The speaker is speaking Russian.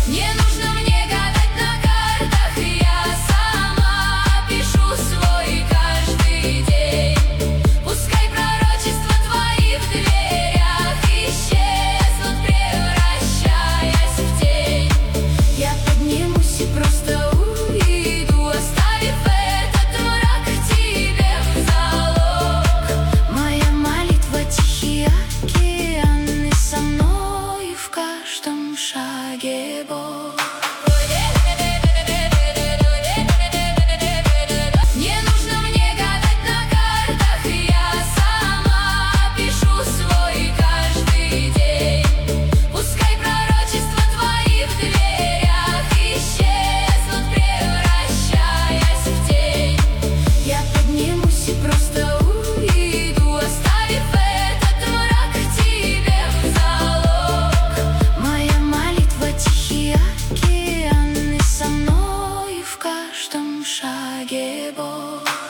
Не нужно мне гадать на картах, я сама пишу свой каждый день. Пускай пророчества твои в дверях исчезнут, превращаясь в тень. Я поднимусь и просто уйду, оставив этот мрак тебе в залог. Моя молитва — тихий океан, и со мной в каждом шаге Бог. Не нужно мне гадать на картах, я сама пишу свой каждый день. Пускай пророчества твои в дверях исчезнут, превращаясь в тень. Я поднимусь и просто уйду, оставив этот мрак тебе в залог. Моя молитва — тихий океан, и со мной в каждом шаге Бог.